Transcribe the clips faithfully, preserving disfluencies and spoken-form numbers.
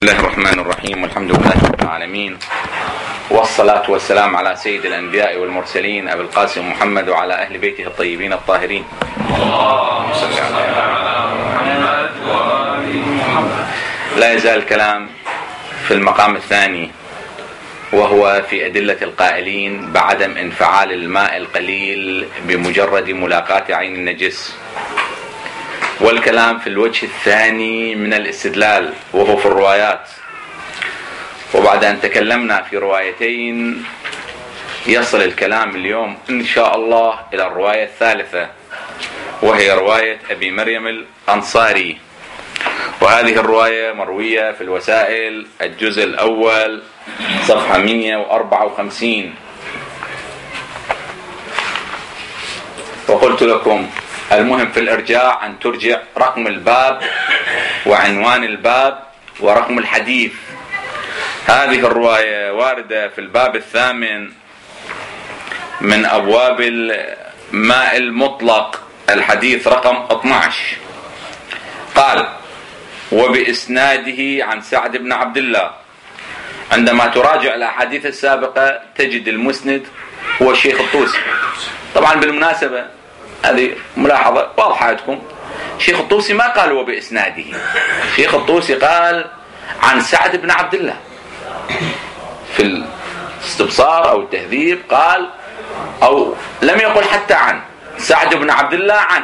بسم الله الرحمن الرحيم، والحمد لله رب العالمين، والصلاة والسلام على سيد الأنبياء والمرسلين أبي القاسم محمد وعلى أهل بيته الطيبين الطاهرين. اللهم صل على محمد وآل محمد. لا يزال الكلام في المقام الثاني، وهو في أدلة القائلين بعدم انفعال الماء القليل بمجرد ملاقاة عين النجس، والكلام في الوجه الثاني من الاستدلال وهو في الروايات. وبعد أن تكلمنا في روايتين يصل الكلام اليوم إن شاء الله إلى الرواية الثالثة، وهي رواية أبي مريم الأنصاري. وهذه الرواية مروية في الوسائل الجزء الأول صفحة مئة وأربعة وخمسين. وقلت لكم المهم في الإرجاع أن ترجع رقم الباب وعنوان الباب ورقم الحديث. هذه الرواية واردة في الباب الثامن من أبواب الماء المطلق، الحديث رقم اثني عشر. قال: وبإسناده عن سعد بن عبد الله. عندما تراجع الأحاديث السابقة تجد المسند هو الشيخ الطوسي. طبعا بالمناسبة هذه ملاحظة واضحة عندكم، الشيخ الطوسي ما قال وبإسناده، الشيخ الطوسي قال عن سعد بن عبد الله. في الاستبصار أو التهذيب قال، أو لم يقل حتى عن سعد بن عبد الله عن.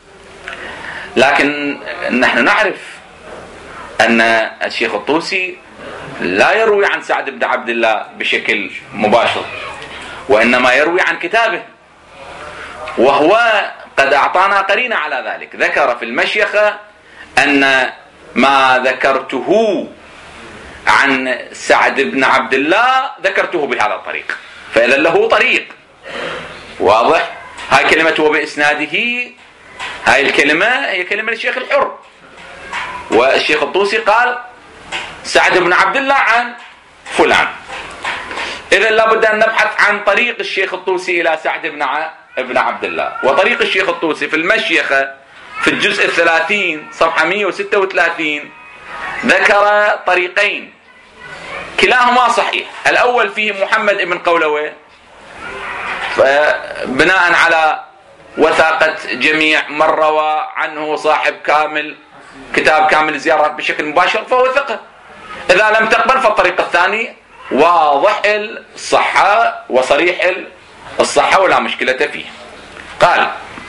لكن نحن نعرف أن الشيخ الطوسي لا يروي عن سعد بن عبد الله بشكل مباشر، وإنما يروي عن كتابه، وهو قد أعطانا قرينة على ذلك. ذكر في المشيخة أن ما ذكرته عن سعد بن عبد الله ذكرته بهذا الطريق، فإذا له طريق واضح. هاي كلمة وبإسناده، هاي الكلمة هي كلمة للشيخ الحر، والشيخ الطوسي قال سعد بن عبد الله عن فلان. إذا لابد أن نبحث عن طريق الشيخ الطوسي إلى سعد بن ابن عبد الله. وطريق الشيخ الطوسي في المشيخة في الجزء الثلاثين صفحة مئة وستة وثلاثين ذكر طريقين كلاهما صحيح. الأول فيه محمد بن قولوي، بناء على وثاقة جميع من روى عنه صاحب كامل كتاب كامل الزيارات بشكل مباشر فهو ثقة. إذا لم تقبل فالطريق الثاني واضح الصحة وصريح الصحة ولا مشكلة فيه. قال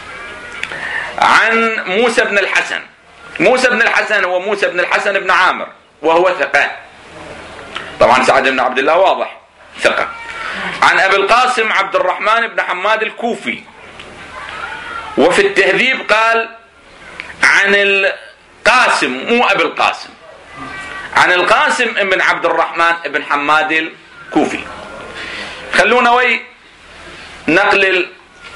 عن موسى بن الحسن. موسى بن الحسن هو موسى بن الحسن بن عامر، وهو ثقة. طبعا سعد بن عبد الله واضح ثقة. عن أبي القاسم عبد الرحمن بن حماد الكوفي. وفي التهذيب قال عن القاسم، مو أبي القاسم، عن القاسم بن عبد الرحمن بن حماد الكوفي. خلونا وي نقل.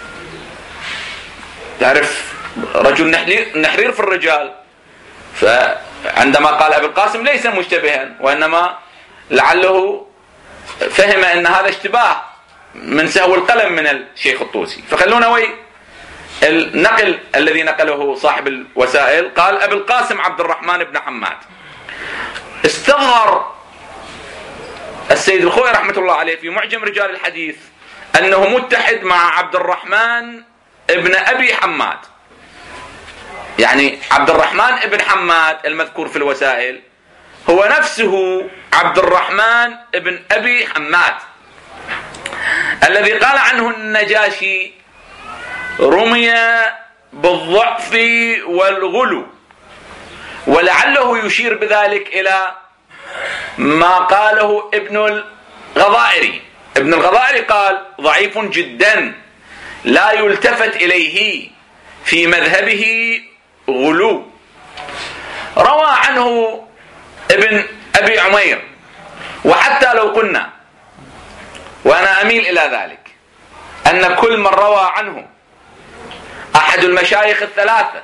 تعرف رجل نحرير في الرجال، فعندما قال أبي القاسم ليس مشتبها، وإنما لعله فهم أن هذا اشتباه من سهو القلم من الشيخ الطوسي. فخلونا وي النقل الذي نقله صاحب الوسائل. قال أبي القاسم عبد الرحمن بن حماد. استظهر السيد الخوئي رحمة الله عليه في معجم رجال الحديث أنه متحد مع عبد الرحمن ابن أبي حماد، يعني عبد الرحمن ابن حماد المذكور في الوسائل هو نفسه عبد الرحمن ابن أبي حماد الذي قال عنه النجاشي رمي بالضعف والغلو، ولعله يشير بذلك إلى ما قاله ابن الغضائري. ابن الغضائري قال ضعيف جدا لا يلتفت إليه، في مذهبه غلو. روى عنه ابن أبي عمير. وحتى لو قلنا، وأنا أميل إلى ذلك، أن كل من روى عنه أحد المشايخ الثلاثة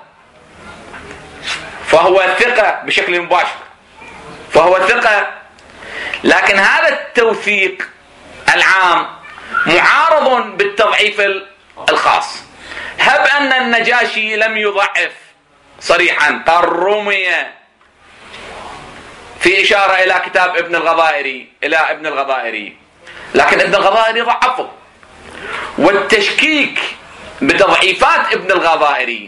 فهو ثقة بشكل مباشر، فهو ثقة، لكن هذا التوثيق العام معارض بالتضعيف الخاص. هب أن النجاشي لم يضعف صريحا، قال رمي في إشارة إلى كتاب ابن الغضائري إلى ابن الغضائري، لكن ابن الغضائري ضعفه. والتشكيك بتضعيفات ابن الغضائري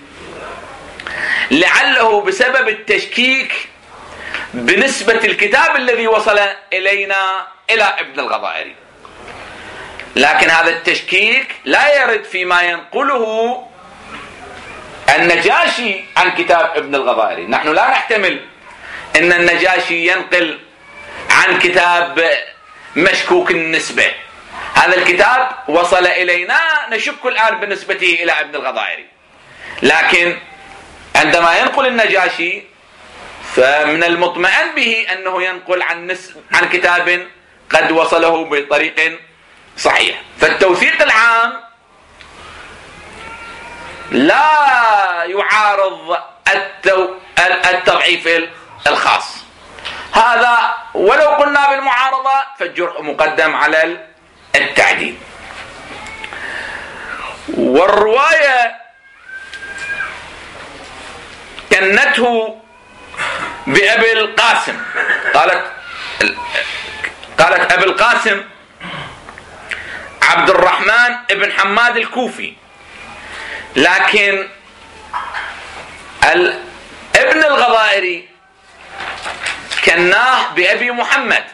لعله بسبب التشكيك بنسبة الكتاب الذي وصل إلينا إلى ابن الغضائري، لكن هذا التشكيك لا يرد فيما ينقله النجاشي عن كتاب ابن الغضائري. نحن لا نحتمل أن النجاشي ينقل عن كتاب مشكوك النسبة. هذا الكتاب وصل إلينا، نشك الآن بنسبته إلى ابن الغضائري، لكن عندما ينقل النجاشي فمن المطمئن به أنه ينقل عن, نسب عن كتاب قد وصله بطريق صحيح. فالتوثيق العام لا يعارض التضعيف الخاص. هذا ولو قلنا بالمعارضة فالجرح مقدم على التعديل. والرواية كنته بأبي القاسم، قالت قالت أبي القاسم عبد الرحمن ابن حماد الكوفي، لكن ابن الغضائري كناه بأبي محمد،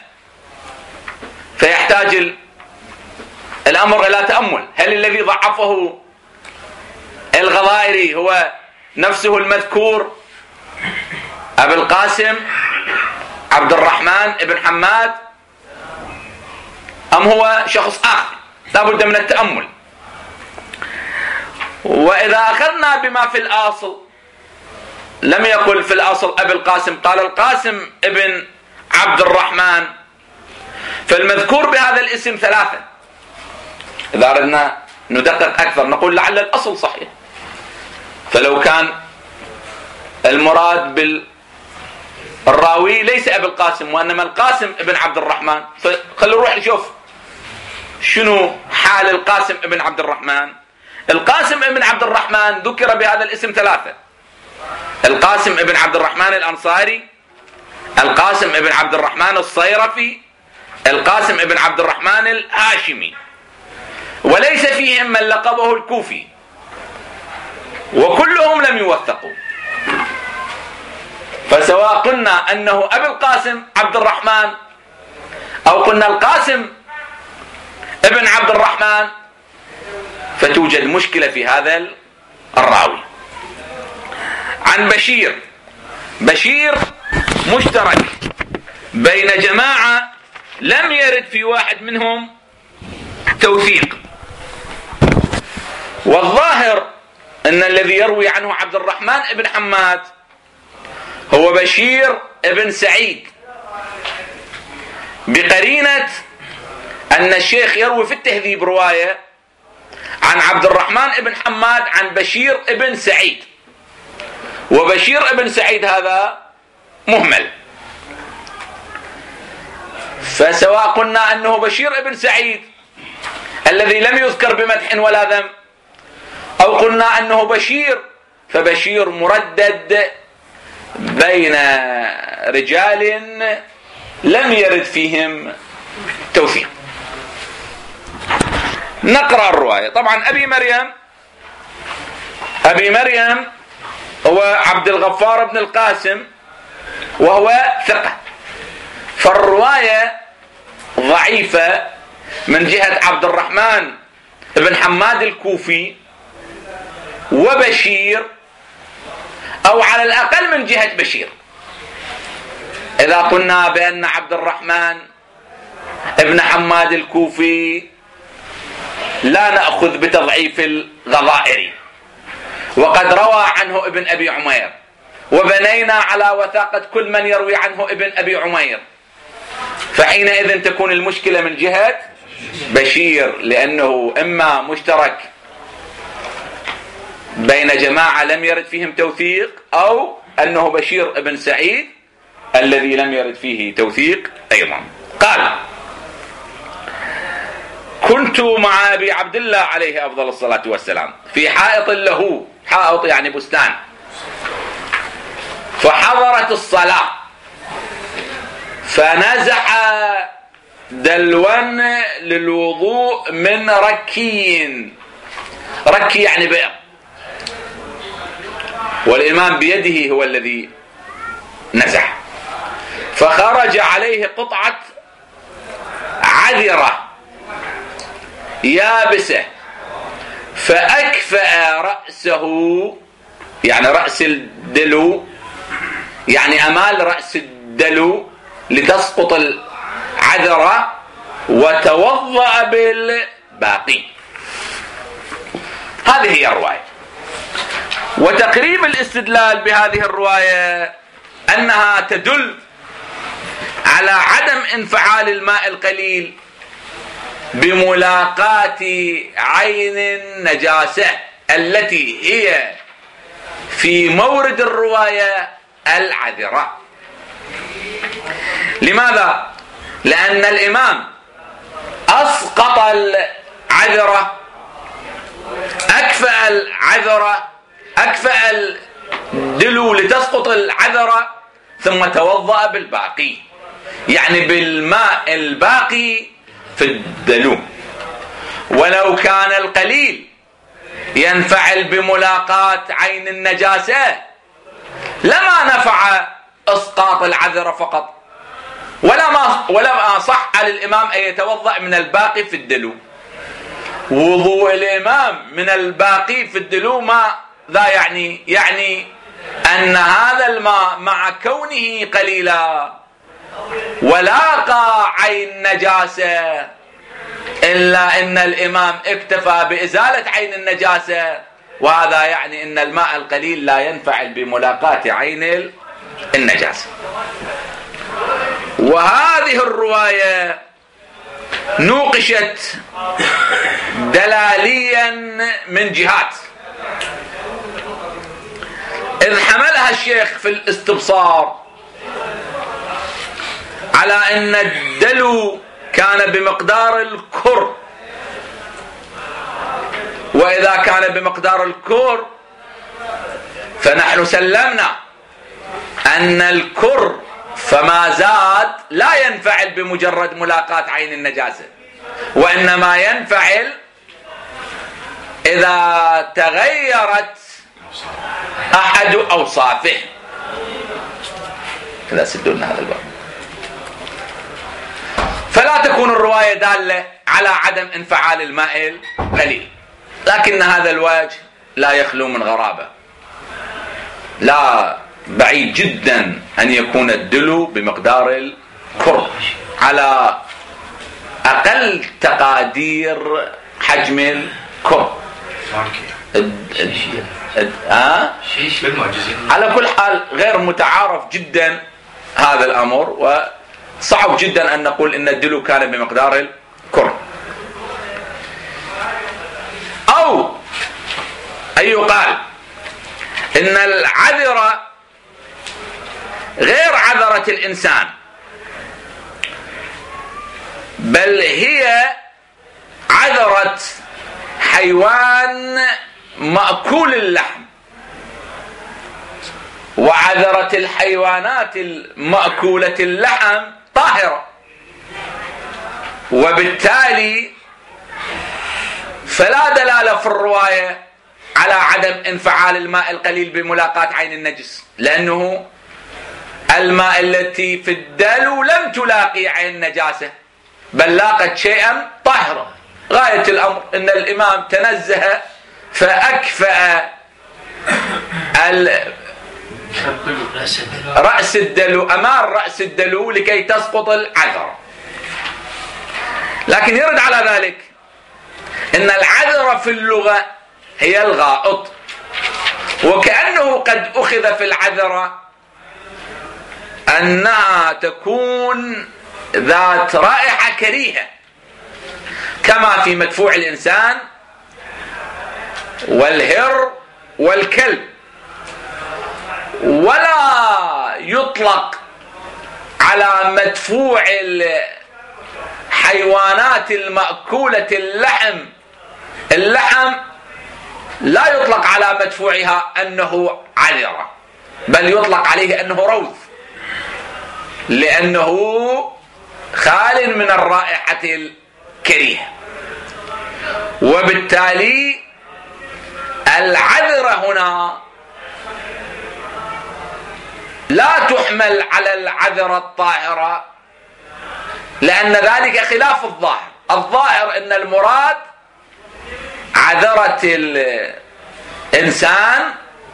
فيحتاج الأمر إلى تأمل. هل الذي ضعفه الغضائري هو نفسه المذكور أبي القاسم عبد الرحمن ابن حماد، أم هو شخص آخر؟ لا بد من التأمل. وإذا أخذنا بما في الأصل، لم يقل في الأصل أبي القاسم، قال القاسم ابن عبد الرحمن، فالمذكور بهذا الاسم ثلاثة. إذا أردنا ندقق أكثر نقول لعل الأصل صحيح، فلو كان المراد بالراوي ليس أبي القاسم وإنما القاسم ابن عبد الرحمن، فخلوا نروح نشوف شنو حال القاسم ابن عبد الرحمن. القاسم ابن عبد الرحمن ذكر بهذا الاسم ثلاثة: القاسم ابن عبد الرحمن الأنصاري، القاسم ابن عبد الرحمن الصيرفي، القاسم ابن عبد الرحمن الهاشمي، وليس فيهم من لقبه الكوفي، وكلهم لم يوثقوا. فسواء قلنا أنه أبي القاسم عبد الرحمن أو قلنا القاسم ابن عبد الرحمن فتوجد مشكلة في هذا الراوي. عن بشير، بشير مشترك بين جماعة لم يرد في واحد منهم توثيق، والظاهر أن الذي يروي عنه عبد الرحمن ابن حماد هو بشير ابن سعيد، بقرينة أن الشيخ يروي في التهذيب رواية عن عبد الرحمن ابن حماد عن بشير ابن سعيد، وبشير ابن سعيد هذا مهمل. فسواء قلنا أنه بشير ابن سعيد الذي لم يذكر بمدح ولا ذم، أو قلنا أنه بشير، فبشير مردد بين رجال لم يرد فيهم توثيق. نقرأ الرواية. طبعا أبي مريم أبي مريم هو عبد الغفار بن القاسم، وهو ثقة، فالرواية ضعيفة من جهة عبد الرحمن بن حماد الكوفي وبشير، أو على الأقل من جهة بشير. إذا قلنا بأن عبد الرحمن ابن حماد الكوفي لا نأخذ بتضعيف الغضائري، وقد روى عنه ابن أبي عمير، وبنينا على وثاقة كل من يروي عنه ابن أبي عمير، فحينئذ تكون المشكلة من جهة بشير، لأنه إما مشترك بين جماعة لم يرد فيهم توثيق، أو أنه بشير ابن سعيد الذي لم يرد فيه توثيق أيضا. قال: كنت مع أبي عبد الله عليه أفضل الصلاة والسلام في حائط له، حائط يعني بستان، فحضرت الصلاة، فنزح دلوا للوضوء من ركي. ركي يعني بئر، والإمام بيده هو الذي نزح، فخرج عليه قطعة عذرة يابسة فأكفأ رأسه، يعني رأس الدلو، يعني أمال رأس الدلو لتسقط العذرة، وتوضأ بالباقي. هذه هي الرواية. وتقريب الاستدلال بهذه الرواية أنها تدل على عدم انفعال الماء القليل بملاقاة عين النجاسة التي هي في مورد الرواية العذرة. لماذا؟ لأن الإمام أسقط العذرة، أكفأ العذرة، أكفأ الدلو لتسقط العذرة، ثم توضأ بالباقي، يعني بالماء الباقي في الدلو. ولو كان القليل ينفعل بملاقاة عين النجاسة لما نفع اسقاط العذرة فقط، ولا ما ولا ما صح على الامام ان يتوضا من الباقي في الدلو. وضوء الامام من الباقي في الدلو ما ذا يعني يعني ان هذا الماء مع كونه قليلا ولاقى عين نجاسه، الا ان الامام اكتفى بازاله عين النجاسه، وهذا يعني ان الماء القليل لا ينفعل بملاقاة عين النجاسه. وهذه الرواية نوقشت دلاليا من جهات، إذ حملها الشيخ في الاستبصار على أن الدلو كان بمقدار الكر، وإذا كان بمقدار الكر فنحن سلمنا أن الكر فما زاد لا ينفعل بمجرد ملاقاة عين النجاسة، وإنما ينفعل إذا تغيرت أحد أوصافه. كذا سدوا هذا الباب. فلا تكون الرواية دالة على عدم انفعال الماء القليل، لكن هذا الوجه لا يخلو من غرابة. لا بعيد جدا أن يكون الدلو بمقدار الكر على أقل تقادير حجم الكر. أه؟ على كل حال غير متعارف جدا هذا الأمر، وصعب جدا أن نقول إن الدلو كان بمقدار الكر، أو أن يقال إن العذرة غير عذرة الإنسان، بل هي عذرة حيوان مأكول اللحم، وعذرة الحيوانات المأكولة اللحم طاهرة، وبالتالي فلا دلالة في الرواية على عدم انفعال الماء القليل بملاقاة عين النجس، لأنه الماء التي في الدلو لم تلاقي عين نجاسة بل لاقت شيئا طاهرا. غاية الأمر أن الإمام تنزه فأكفأ رأس الدلو أمام رأس الدلو لكي تسقط العذرة. لكن يرد على ذلك أن العذرة في اللغة هي الغائط، وكأنه قد أخذ في العذرة أنها تكون ذات رائحة كريهة كما في مدفوع الإنسان والهر والكلب، ولا يطلق على مدفوع الحيوانات المأكولة اللحم اللحم لا يطلق على مدفوعها أنه عذرة، بل يطلق عليه أنه روث. لأنه خال من الرائحة الكريهة، وبالتالي العذرة هنا لا تحمل على العذرة الطاهرة، لأن ذلك خلاف الظاهر. الظاهر أن المراد عذرة الإنسان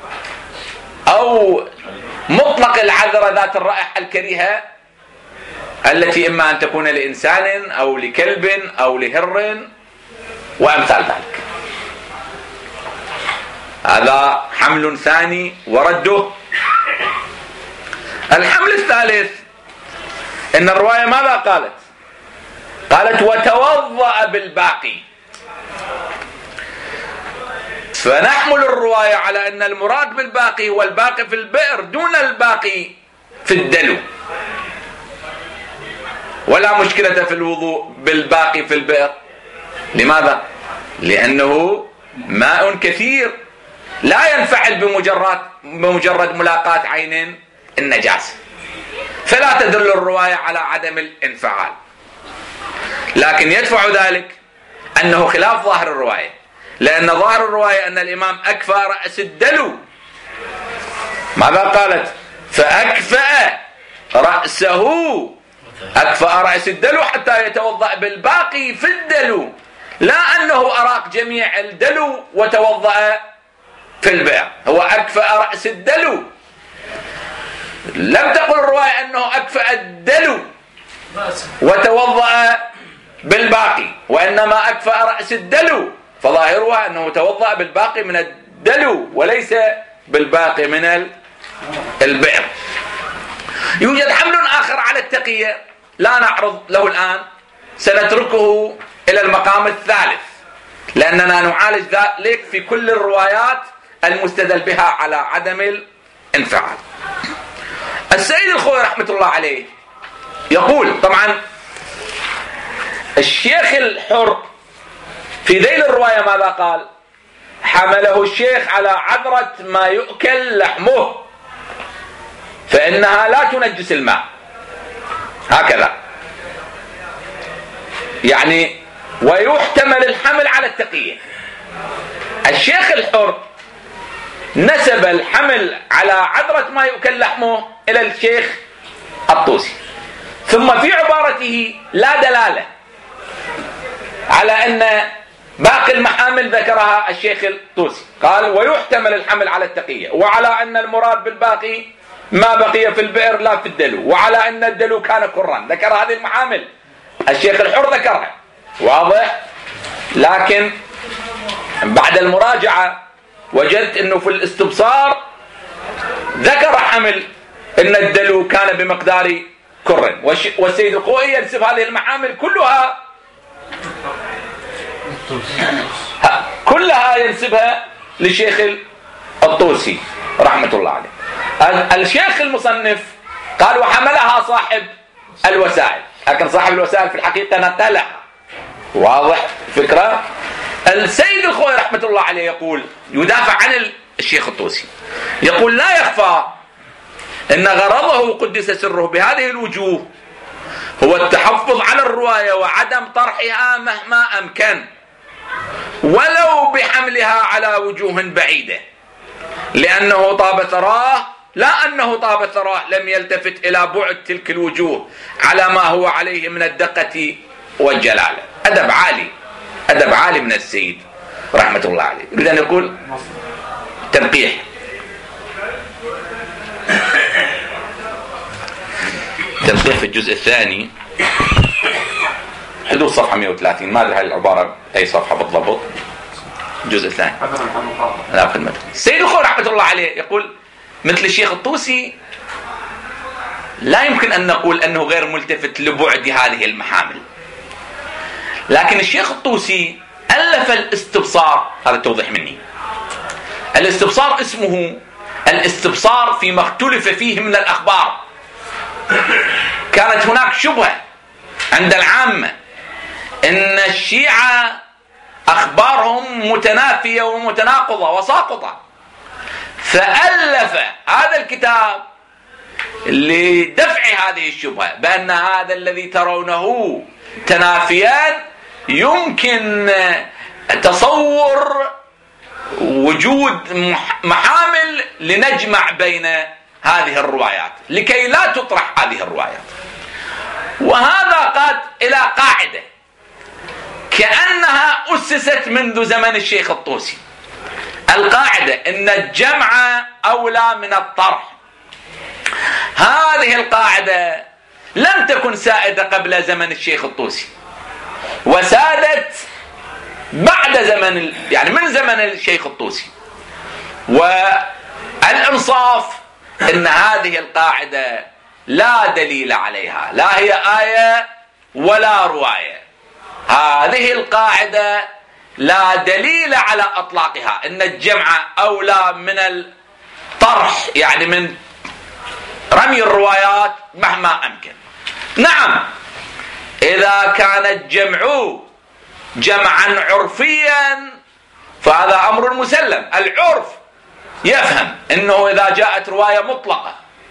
أو مطلق العذرة ذات الرائحة الكريهة التي إما أن تكون لإنسان أو لكلب أو لهر وأمثال ذلك. هذا حمل ثاني ورده. الحمل الثالث إن الرواية ماذا قالت؟ قالت وتوضأ بالباقي، فنحمل الرواية على أن المراد بالباقي هو الباقي في البئر دون الباقي في الدلو، ولا مشكلة في الوضوء بالباقي في البئر. لماذا؟ لأنه ماء كثير لا ينفعل بمجرد بمجرد ملاقاة عين النجاسة، فلا تدل الرواية على عدم الانفعال. لكن يدفع ذلك أنه خلاف ظاهر الرواية، لأن ظاهر الرواية أن الإمام أكفأ رأس الدلو. ماذا قالت؟ فأكفأ رأسه، أكفأ رأس الدلو حتى يتوضأ بالباقي في الدلو، لا أنه أراق جميع الدلو وتوضأ في البئر. هو أكفأ رأس الدلو، لم تقل الرواية أنه أكفأ الدلو وتوضأ بالباقي، وإنما أكفأ رأس الدلو، فظاهرها أنه توضأ بالباقي من الدلو وليس بالباقي من البئر. يوجد حمل آخر على التقية لا نعرض له الآن، سنتركه إلى المقام الثالث، لأننا نعالج ذلك في كل الروايات المستدل بها على عدم الانفعال. السيد الخوئي رحمة الله عليه يقول، طبعا الشيخ الحر في ذيل الرواية ماذا قال؟ حمله الشيخ على عذرة ما يؤكل لحمه فإنها لا تنجس الماء، هكذا يعني، ويحتمل الحمل على التقية. الشيخ الحر نسب الحمل على عذرة ما يؤكل لحمه إلى الشيخ الطوسي، ثم في عبارته لا دلالة على أن باقي المحامل ذكرها الشيخ الطوسي، قال ويحتمل الحمل على التقية، وعلى أن المراد بالباقي ما بقي في البئر لا في الدلو، وعلى أن الدلو كان كرا. ذكر هذه المحامل الشيخ الحر ذكرها، واضح. لكن بعد المراجعة وجدت أنه في الاستبصار ذكر حمل أن الدلو كان بمقدار كر، والسيد الخوئي ينسب هذه المحامل كلها كلها ينسبها للشيخ الطوسي رحمة الله عليه. الشيخ المصنف قال وحملها صاحب الوسائل، لكن صاحب الوسائل في الحقيقة نقلها، واضح فكرة. السيد الخوئي رحمة الله عليه يقول، يدافع عن الشيخ الطوسي، يقول لا يخفى أن غرضه قدس سره بهذه الوجوه هو التحفظ على الرواية وعدم طرحها مهما أمكن، ولو بحملها على وجوه بعيدة، لأنه طاب ثراه، لا أنه طاب ثراه لم يلتفت إلى بعد تلك الوجوه على ما هو عليه من الدقة والجلالة. أدب عالي، أدب عالي من السيد رحمة الله عليه. يريد أن يقول تنقيح. تنقيح في الجزء الثاني حدود صفحة مئة وثلاثين، ما أدري هذه العبارة أي صفحة بالضبط. الجزء الثاني لا خدمة. السيد الخوئي رحمة الله عليه يقول مثل الشيخ الطوسي لا يمكن أن نقول أنه غير ملتفت لبعد هذه المحامل، لكن الشيخ الطوسي ألف الاستبصار، هذا توضيح مني. الاستبصار اسمه الاستبصار فيما اختلف فيه من الأخبار. كانت هناك شبهة عند العامة إن الشيعة أخبارهم متنافية ومتناقضة وساقطة، فألف هذا الكتاب لدفع هذه الشبهة بأن هذا الذي ترونه تنافيان يمكن تصور وجود محامل لنجمع بين هذه الروايات لكي لا تطرح هذه الروايات. وهذا قاد إلى قاعدة كأنها أسست منذ زمن الشيخ الطوسي، القاعدة إن الجمع أولى من الطرح. هذه القاعدة لم تكن سائدة قبل زمن الشيخ الطوسي، وسادت بعد زمن يعني من زمن الشيخ الطوسي. والإنصاف إن هذه القاعدة لا دليل عليها، لا هي آية ولا رواية. هذه القاعدة لا دليل على إطلاقها، إن الجمع أولى من الطرح يعني من رمي الروايات مهما أمكن. نعم، إذا كان الجمع جمعا عرفيا فهذا أمر مسلم. العرف يفهم أنه إذا جاءت رواية مطلقة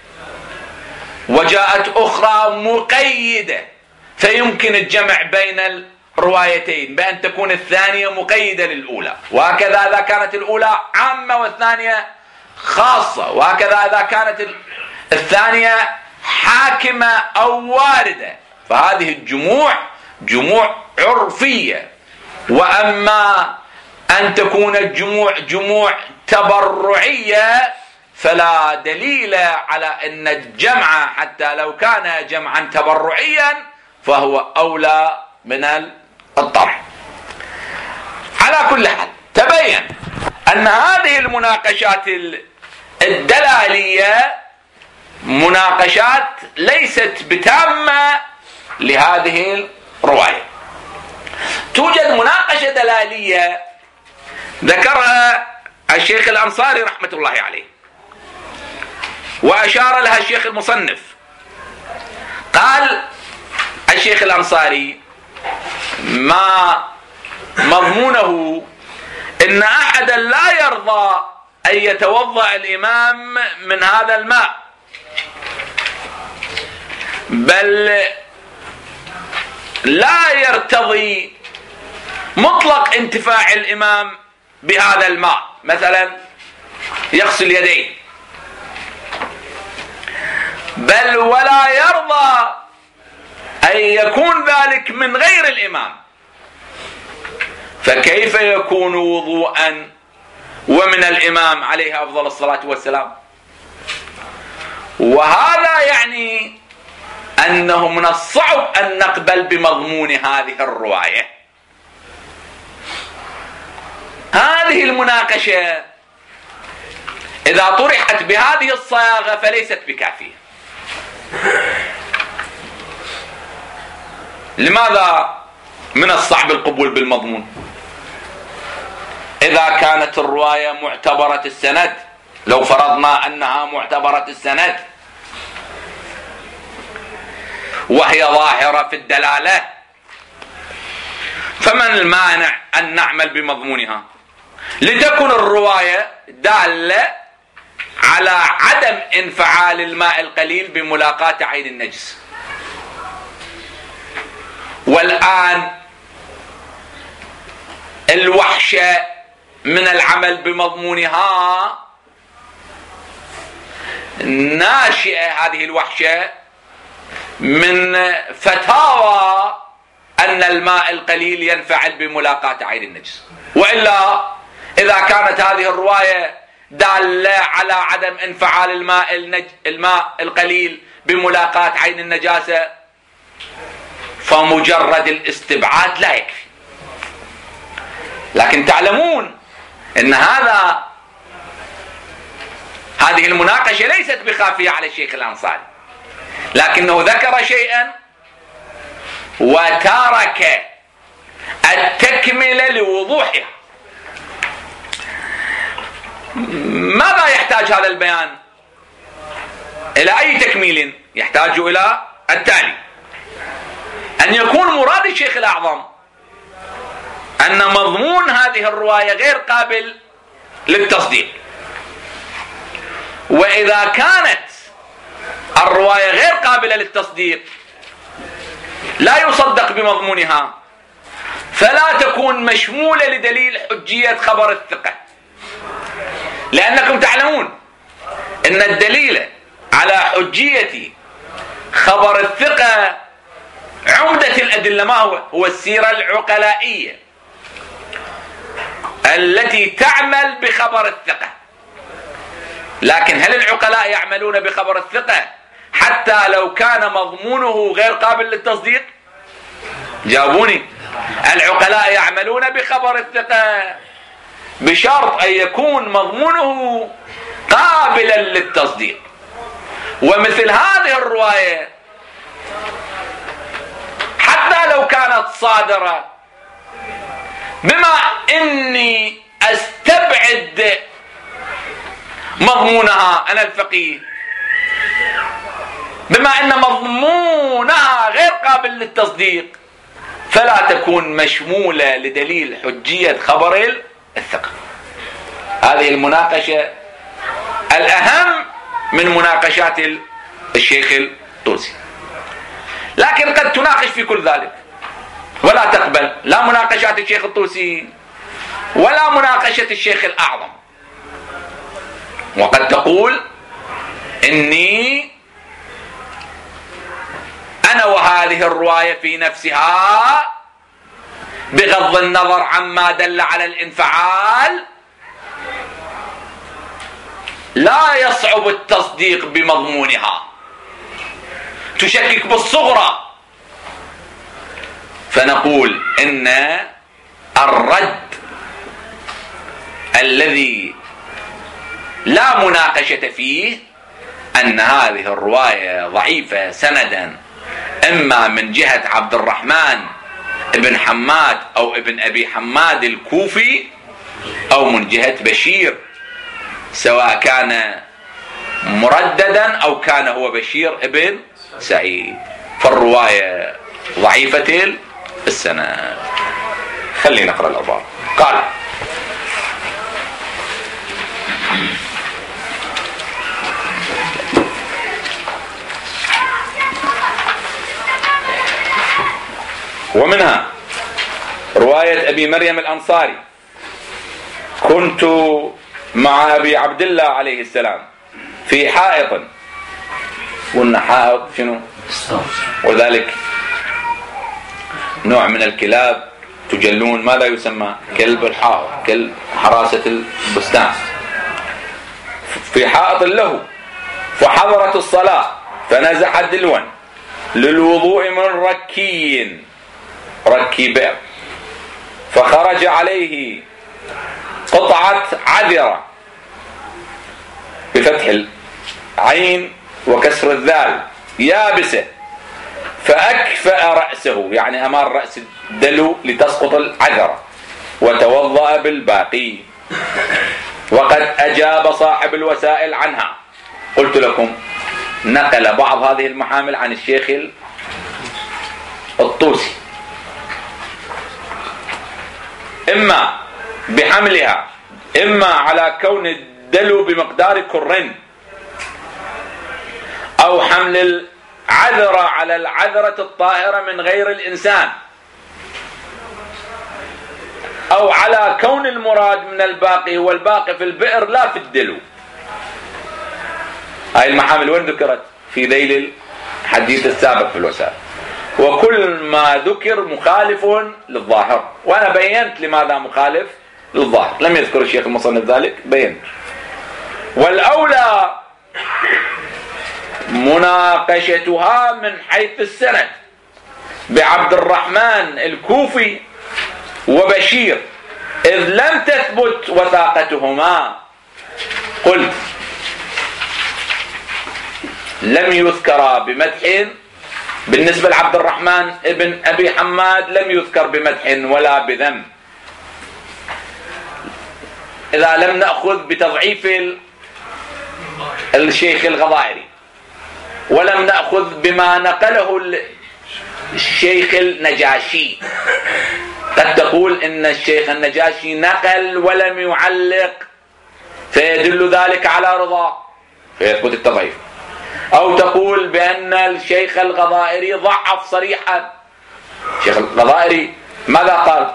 وجاءت أخرى مقيدة فيمكن الجمع بين الروايتين بأن تكون الثانية مقيدة للأولى، وهكذا إذا كانت الأولى عامة والثانية خاصة، وهكذا إذا كانت الثانية حاكمة أو واردة. فهذه الجموع جموع عرفية. وأما أن تكون الجموع جموع تبرعية فلا دليل على أن الجمع حتى لو كان جمعا تبرعيا فهو أولى من الطرح. على كل حال تبين أن هذه المناقشات الدلالية مناقشات ليست بتامة لهذه الرواية. توجد مناقشة دلالية ذكرها الشيخ الأنصاري رحمة الله عليه وأشار لها الشيخ المصنف. قال الشيخ الأنصاري ما مضمونه إن أحدا لا يرضى أن يتوضأ الإمام من هذا الماء، بل لا يرتضي مطلق انتفاع الإمام بهذا الماء، مثلا يغسل يديه، بل ولا يرضى أن يكون ذلك من غير الإمام، فكيف يكون وضوءا ومن الإمام عليه أفضل الصلاة والسلام؟ وهذا يعني أنه من الصعب أن نقبل بمضمون هذه الرواية. هذه المناقشة إذا طرحت بهذه الصياغة فليست بكافية. لماذا من الصعب القبول بالمضمون؟ إذا كانت الرواية معتبرة السند، لو فرضنا أنها معتبرة السند وهي ظاهرة في الدلالة، فمن المانع أن نعمل بمضمونها لتكون الرواية دالة على عدم انفعال الماء القليل بملاقاة عين النجس. والآن الوحشة من العمل بمضمونها ناشئة، هذه الوحشة من فتاوى أن الماء القليل ينفعل بملاقاة عين النجس. وإلا إذا كانت هذه الرواية دالة على عدم انفعال الماء, النج... الماء القليل بملاقاة عين النجاسة فمجرد الاستبعاد لا يكفي. لكن تعلمون أن هذا هذه المناقشة ليست بخافية على الشيخ الأنصاري، لكنه ذكر شيئا وترك التكملة لوضوحها. ماذا يحتاج هذا البيان؟ إلى أي تكميل؟ يحتاج إلى التالي: أن يكون مراد الشيخ الأعظم أن مضمون هذه الرواية غير قابل للتصديق، وإذا كانت الرواية غير قابلة للتصديق لا يصدق بمضمونها، فلا تكون مشمولة لدليل حجية خبر الثقة، لأنكم تعلمون أن الدليل على حجية خبر الثقة عمدة الأدلة ما هو؟ هو السيرة العقلائية التي تعمل بخبر الثقة. لكن هل العقلاء يعملون بخبر الثقة حتى لو كان مضمونه غير قابل للتصديق؟ جاوبوني. العقلاء يعملون بخبر الثقة بشرط أن يكون مضمونه قابلا للتصديق. ومثل هذه الرواية حتى لو كانت صادرة، بما إني أستبعد مضمونها أنا الفقيه، بما أن مضمونها غير قابل للتصديق، فلا تكون مشمولة لدليل حجية خبر الثقة. هذه المناقشة الأهم من مناقشات الشيخ الطوسي. لكن قد تناقش في كل ذلك ولا تقبل لا مناقشات الشيخ الطوسي ولا مناقشة الشيخ الأعظم، وقد تقول إني أنا وهذه الرواية في نفسها بغض النظر عما دل على الانفعال لا يصعب التصديق بمضمونها، تشكك بالصغرى. فنقول إن الرد الذي لا مناقشة فيه أن هذه الرواية ضعيفة سندا، إما من جهة عبد الرحمن ابن حماد أو ابن أبي حماد الكوفي، أو من جهة بشير، سواء كان مرددا أو كان هو بشير ابن سعيد، فالرواية ضعيفة السند. خلينا نقرأ الأخبار. قال: ومنها رواية أبي مريم الأنصاري: كنت مع أبي عبد الله عليه السلام في حائط. قلنا حائط شنو؟ وذلك نوع من الكلاب تجلون، ماذا يسمى؟ كلب الحائط، كلب حراسة البستان. في حائط له، فحضرت الصلاة فنزح دلوا للوضوء من ركي ركي بئر، فخرج عليه قطعة عذرة بفتح العين وكسر الذال يابسة، فأكفأ رأسه، يعني أمار رأس الدلو لتسقط العذرة، وتوضأ بالباقي. وقد أجاب صاحب الوسائل عنها. قلت لكم نقل بعض هذه المحامل عن الشيخ الطوسي، إما بحملها، إما على كون الدلو بمقدار كرن، أو حمل العذرة على العذرة الطاهرة من غير الإنسان، أو على كون المراد من الباقي هو الباقي في البئر لا في الدلو. هاي المحامل وين ذكرت؟ في ذيل الحديث السابق في الوسائل. وكل ما ذكر مخالف للظاهر، وأنا بينت لماذا مخالف للظاهر، لم يذكر الشيخ المصنف ذلك، بينت. والأولى مناقشتها من حيث السند بعبد الرحمن الكوفي وبشير، إذ لم تثبت وثاقتهما. قلت لم يذكر بمدح بالنسبة لعبد الرحمن ابن أبي حماد، لم يذكر بمدح ولا بذم، إذا لم نأخذ بتضعيف الشيخ الغضائري، ولم نأخذ بما نقله الشيخ النجاشي. قد تقول إن الشيخ النجاشي نقل ولم يعلق، فيدل ذلك على رضا، فيثبت التضعيف. أو تقول بأن الشيخ الغضائري ضعف صريحا. الشيخ الغضائري ماذا قال؟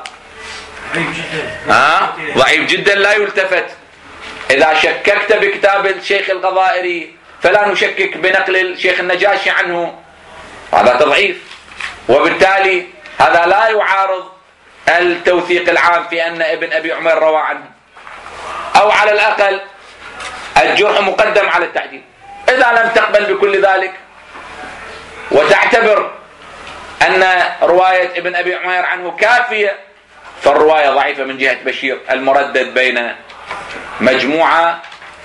ها؟ ضعيف جدا لا يلتفت. إذا شككت بكتاب الشيخ الغضائري فلا نشكك بنقل الشيخ النجاشي عنه، هذا تضعيف، وبالتالي هذا لا يعارض التوثيق العام في أن ابن أبي عمير روى عنه، أو على الأقل الجرح مقدم على التعديل. إذا لم تقبل بكل ذلك وتعتبر أن رواية ابن أبي عمير عنه كافية، فالرواية ضعيفة من جهة بشير المردد بين مجموعة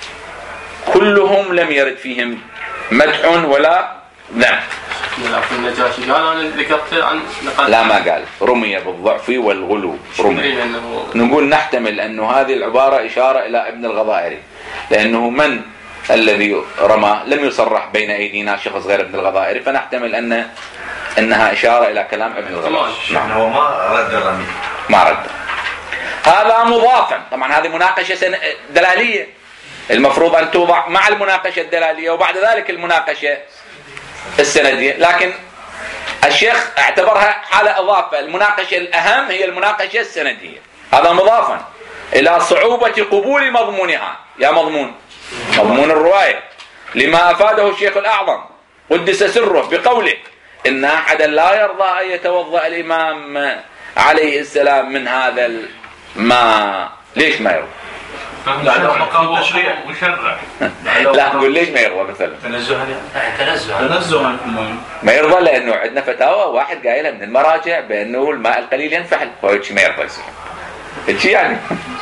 كلهم لم يرد فيهم مدح ولا نعم. النجاشي قال أنا ذكرت عن لا ما قال، رمي بالضعف والغلو رمي. نقول نحتمل أن هذه العبارة إشارة إلى ابن الغضائري، لأنه من الذي رمى لم يصرح بين أيدينا شخص غير ابن الغضائري، فنحتمل أن أنها إشارة إلى كلام ابن الغضائري. نعم. هو ما رد الرمي، ما رد. هذا مضافا، طبعا هذه مناقشة دلالية المفروض أن توضع مع المناقشة الدلالية وبعد ذلك المناقشة السندية، لكن الشيخ اعتبرها حالة إضافة. المناقشة الأهم هي المناقشة السندية، هذا مضافا إلى صعوبة قبول مضمونها. يا مضمون مضمون الرواية لما أفاده الشيخ الأعظم قدس سره بقوله إن أحدا لا يرضى أن يتوضأ الإمام عليه السلام من هذا الماء. ليش ما يرضى؟ لا لو مقام تشريع مشرع. لا نقول ليش ما يرضى مثلا؟ تنزها يعني تنزها تنزها ما يرضى لأنه عندنا فتاوى واحد قايلها من المراجع بأنه الماء القليل ينفعل، فهو ما يرضى يصير شيء يعني.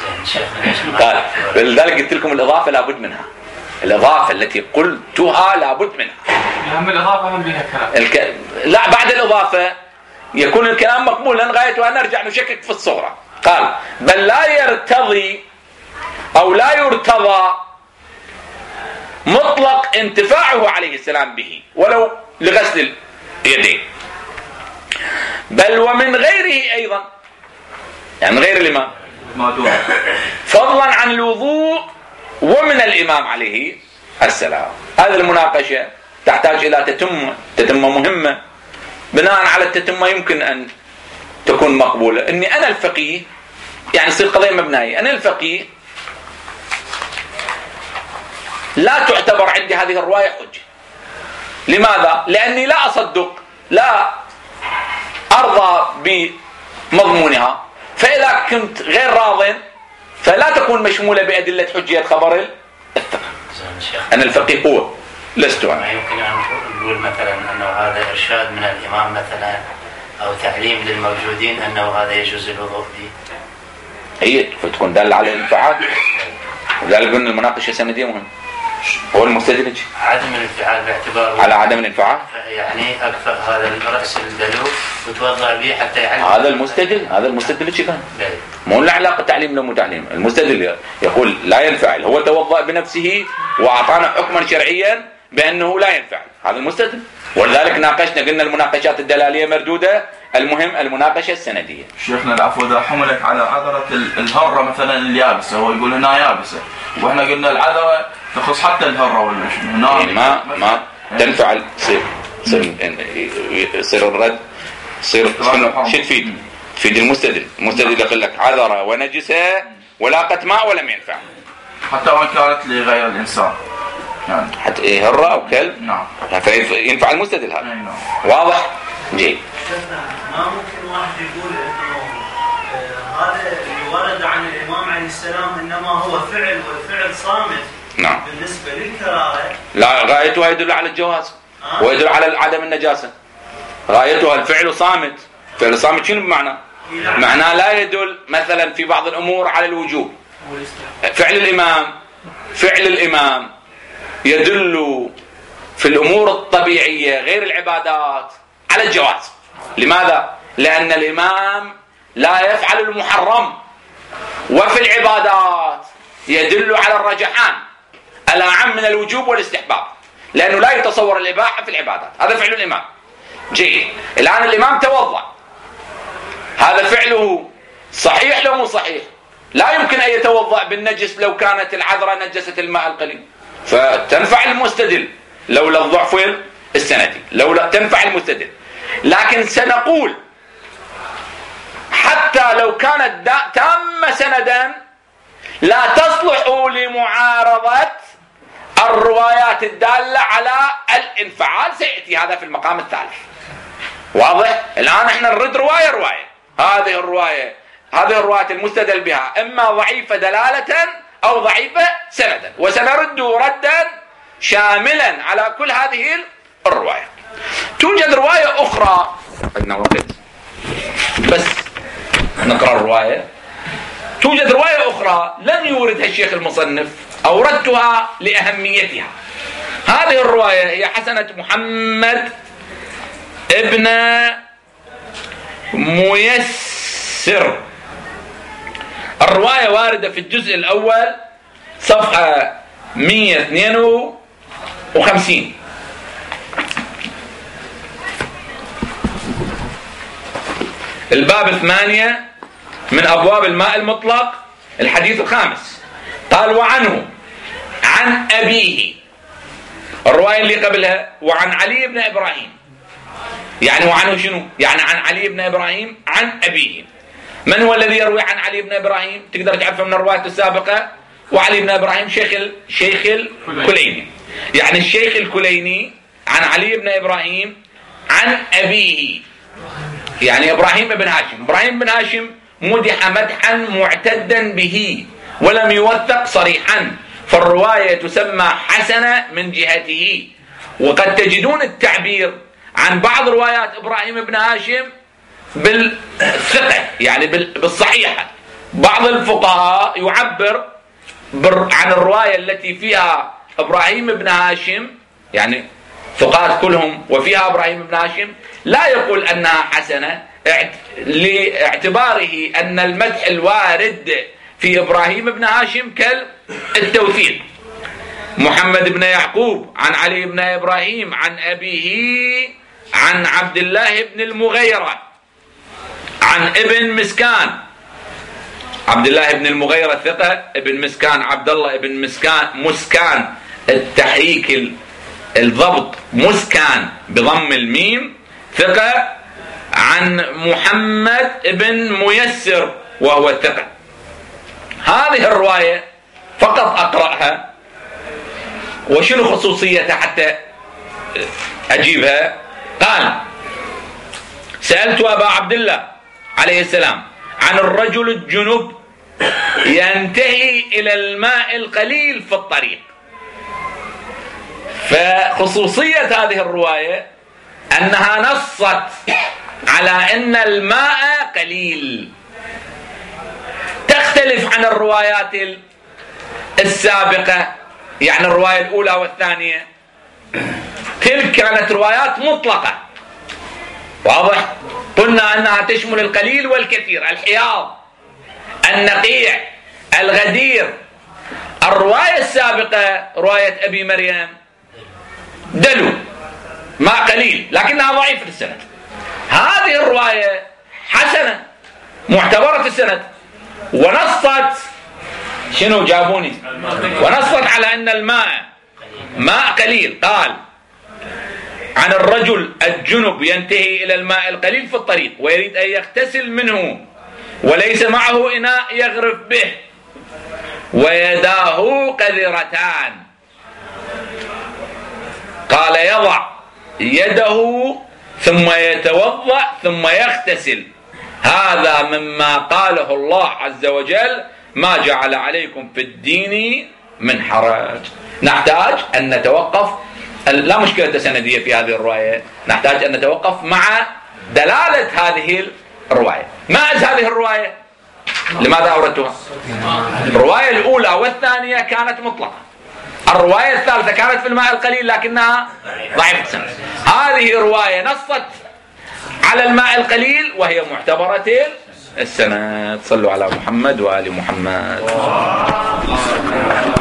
قال لذلك قلت لكم الإضافة لابد منها، الإضافة التي قلتها لابد منها. أهم الإضافة هم بها كلام. الك... لا بعد الإضافة يكون الكلام مقبولا غاية أن نرجع نشكك في الصغرى. قال بل لا يرتضي أو لا يرتضى مطلق انتفاعه عليه السلام به ولو لغسل اليدين، بل ومن غيره أيضا، يعني غير الإمام فضلا عن الوضوء ومن الإمام عليه السلام. هذه المناقشة تحتاج إلى تتمة تتمة مهمة. بناء على التتمة يمكن أن تكون مقبولة. إني أنا الفقيه، يعني يصير قضية مبنية، أنا الفقيه لا تعتبر عندي هذه الرواية حجة. لماذا؟ لأني لا أصدق، لا أرضى بمضمونها، فإذا كنت غير راض فلا تكون مشمولة بأدلة حجية خبر الثقة. أنا الفقيه هو لست أنا. ما يمكن أن نقول مثلا أنه هذا إرشاد من الإمام مثلا أو تعليم للموجودين أنه هذا يجوز الوضوء به، هي فتكون دالة على الانفعال. ولذلك قلنا المناقشة السندية مهم. هو المستدرج عدم الانفعال باعتباره على عدم الانفعال، يعني أكثر هذا الرأس الدلو وتوضع به حتى يعلم. هذا المستدل، هذا المستدل شو كان؟ مو له علاقة تعليم لو تعليم. المستدل يقول لا ينفعل، هو توضأ بنفسه وأعطانا حكما شرعيا بأنه لا ينفعل، هذا المستدل. ولذلك ناقشنا قلنا المناقشات الدلالية مردودة، المهم المناقشة السندية. شيخنا العفو، إذا حملت على عذرة الهرة مثلا اليابسة، هو يقول هنا يابسة، وإحنا قلنا العذرة تخص حتى الهرة والمشم. يعني ما ما تنفعل، يصير يصير الرد يصير شو تفيد؟ تفيد المستدل. المستدل يقول لك عذرة ونجسة ولاقت ماء ولم ينفع، حتى وإن كانت لغير الإنسان يعني حتى إيه هرة أو كلب. نعم. فينفع المستدل هذا. نعم. واضح؟ جيد. ما ممكن واحد يقول إنه هذا اللي ورد عن الإمام عليه السلام إنما هو فعل والفعل صامت. نعم. بالنسبة للكراهة لا، غايتها يدل على الجواز آه. ويدل على عدم النجاسة. غايتها الفعل صامت. فعل صامت شنو بمعنى؟ معناه لا يدل مثلا في بعض الأمور على الوجوب. فعل الإمام فعل الإمام يدل في الأمور الطبيعية غير العبادات على الجواز. لماذا؟ لأن الإمام لا يفعل المحرم، وفي العبادات يدل على الرجحان الأعم من الوجوب والاستحباب، لأنه لا يتصور الإباحة في العبادات. هذا فعل الإمام. جيد. الآن الإمام توضأ، هذا فعله صحيح لو مو صحيح؟ لا يمكن أن يتوضأ بالنجس لو كانت العذرة نجست الماء القليل، فتنفع المستدل لولا الضعف السندي، لولا تنفع المستدل. لكن سنقول حتى لو كانت تامة سندا لا تصلح لمعارضة الروايات الدالة على الانفعال، سيأتي هذا في المقام الثالث. واضح؟ الآن احنا نرد رواية رواية، هذه الرواية هذه الرواية المستدل بها إما ضعيفة دلالة أو ضعيفة سندا، وسنرد ردا شاملا على كل هذه الروايات. توجد رواية أخرى، عندنا وقت بس نقرأ الرواية. توجد رواية أخرى لم يوردها الشيخ المصنف، أوردتها لأهميتها. هذه الرواية هي حسنة محمد ابن ميسر. الرواية واردة في الجزء الأول صفحة مئة واثنين وخمسين. الباب الثمانية من أبواب الماء المطلق، الحديث الخامس. قال: وعنه عن أبيه. الرواية اللي قبلها وعن علي بن إبراهيم، يعني وعنه شنو؟ يعني عن علي بن إبراهيم عن أبيه. من هو الذي يروي عن علي بن إبراهيم؟ تقدر تعرفه من الروايات السابقة. وعلي بن إبراهيم شيخ الشيخ الكليني، يعني الشيخ الكليني عن علي بن إبراهيم عن أبيه، يعني إبراهيم بن هاشم. إبراهيم بن هاشم مدح مدحا معتدا به ولم يوثق صريحا، فالرواية تسمى حسنة من جهته. وقد تجدون التعبير عن بعض روايات إبراهيم بن هاشم بالثقة، يعني بالصحيحة. بعض الفقهاء يعبر عن الرواية التي فيها إبراهيم بن هاشم، يعني ثقات كلهم وفيها إبراهيم بن هاشم، لا يقول أنها حسنة لاعتباره أن المدح الوارد في إبراهيم بن هاشم كالتوثيق. محمد بن يعقوب عن علي بن إبراهيم عن أبيه عن عبد الله بن المغيرة عن ابن مسكان. عبد الله بن المغيرة ثقة، ابن مسكان عبد الله ابن مسكان مسكان التحريك الضبط مسكان بضم الميم ثقة، عن محمد بن ميسر وهو ثقة. هذه الرواية فقط أقرأها، وشنو خصوصيتها حتى أجيبها؟ قال: سألت أبا عبد الله عليه السلام عن الرجل الجنب ينتهي إلى الماء القليل في الطريق. فخصوصية هذه الرواية أنها نصت على أن الماء قليل، تختلف عن الروايات السابقة، يعني الرواية الأولى والثانية. تلك كانت روايات مطلقة، واضح؟ قلنا أنها تشمل القليل والكثير، الحياض، النقيع، الغدير. الرواية السابقة رواية أبي مريم دلو ماء قليل لكنها ضعيفة السند. هذه الرواية حسنة معتبرة السند، ونصت شنو جابوني ونصت على أن الماء ماء قليل. قال: عن الرجل الجنب ينتهي إلى الماء القليل في الطريق ويريد أن يغتسل منه وليس معه إناء يغرف به ويداه قذرتان. قال: يضع يده ثم يتوضأ ثم يغتسل. هذا مما قاله الله عز وجل: ما جعل عليكم في الدين من حرج. نحتاج أن نتوقف، لا مشكلة سندية في هذه الرواية، نحتاج أن نتوقف مع دلالة هذه الرواية. ما أز هذه الرواية؟ لماذا أوردتها؟ الرواية الأولى والثانية كانت مطلقة، الرواية الثالثة كانت في الماء القليل لكنها ضعيفة السند. هذه رواية نصت على الماء القليل وهي معتبرة السند. صلوا على محمد وآل محمد.